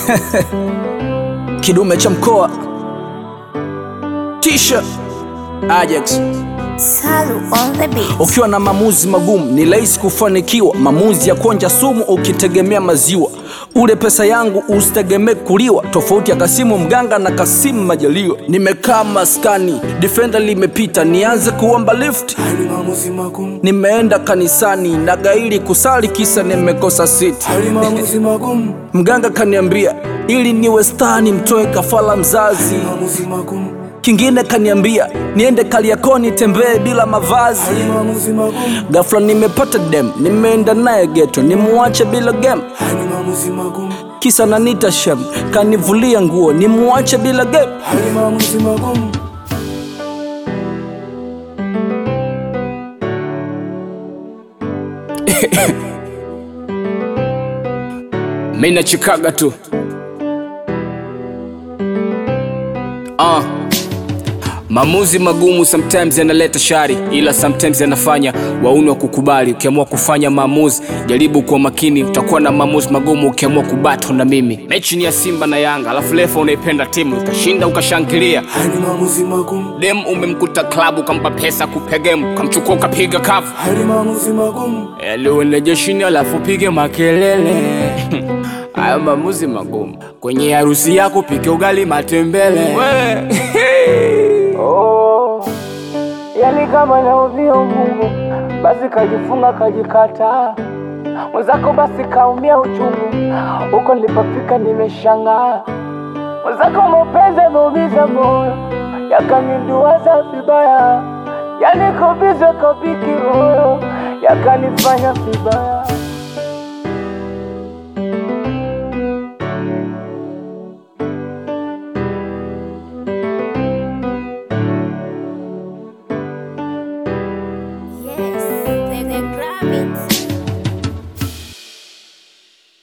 Kidume cha mkoa T-shirt Ajax. Salu on the beat. Ukiwa na maamuzi magumu ni rahisi kufanikiwa. Maamuzi ya kuonja sumu ukitegemea maziwa. Ule pesa yangu usitegemee kuliwa. Tofauti ya Kasimu Mganga na Kasimu Majaliwa. Nimekaa maskani, defender limepita, nianze kuomba lift. Maamuzi magumu. Nimeenda kanisani na gairi kusali kisa nimekosa seat. Maamuzi magumu. Mganga kaniambia ili niwe star nimtoe kafala mzazi. Maamuzi magumu. Kingine kaniambia niende Kariakoo nitembee bila mavazi. Maamuzi magumu. Ghafla nimepata dem, nimeenda naye ghetto, nimuache bila game. Maamuzi magumu. Kisa nanita shem, kanivulia nguo, nimuache bila game. Maamuzi magumu. Mimi nachikaga tu. Maamuzi magumu sometimes yanaleta shari, ila sometimes yanafanya wauni wa kukubali. Ukiamua kufanya maamuzi, jaribu kwa makini, utakuwa na maamuzi magumu ukiamua kubato na mimi. Mechi ni ya Simba na Yanga, alafu refa unaipenda timu, ukashinda ukashangilia. Maamuzi magumu. Dem umemkuta klabu kampa pesa kupegemu, kamchukua ukapiga kafu. Maamuzi magumu. Leo jeshini alafu pige makelele. Hayo maamuzi magumu. Kwenye harusi yako pike ugali matembele. Yani kama naovio Mungu, basi kajifunga kajikata. Mwenzako basi kaumia uchungu, huko nilipofika nimeshangaa. Mwenzako mapenzi yameumiza moyo, yakaniduaza vibaya. Yani kubiza kabiki moyo, yakanifanya vibaya.